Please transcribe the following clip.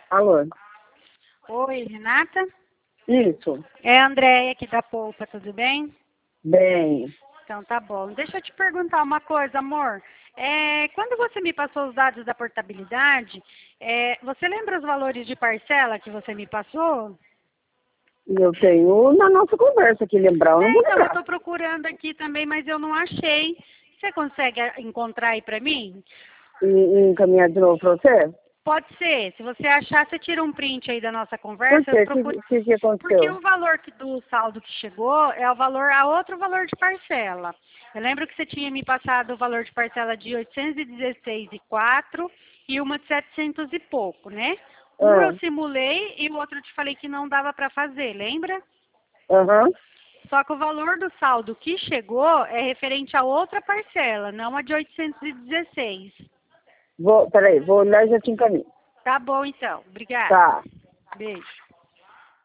Alô? Oi, Renata? Isso. É a Andréia aqui da Poupa, tudo bem? Bem. Então tá bom. Deixa eu te perguntar uma coisa, amor. Quando você me passou os dados da portabilidade, você lembra os valores de parcela que você me passou? Eu tenho na nossa conversa aqui, lembrar, eu não vou Então, eu lembrar. estou procurando aqui também, mas eu não achei. Você consegue encontrar aí para mim? E encaminhar de novo pra você? Pode ser. Se você achar, você tira um print aí da nossa Por conversa. Eu quê? procuro. O que Porque aconteceu? o valor do saldo que chegou é o valor, a outro valor de parcela. Eu lembro que você tinha me passado o valor de parcela de 816,04 e uma de 700 e pouco, né? Um eu Ah, simulei e o outro eu te falei que não dava para fazer, lembra? aham. Só que o valor do saldo que chegou é referente a outra parcela, não a de 816. Peraí, vou olhar e já te encaminho. Tá bom, então. Obrigada. Tá. Beijo.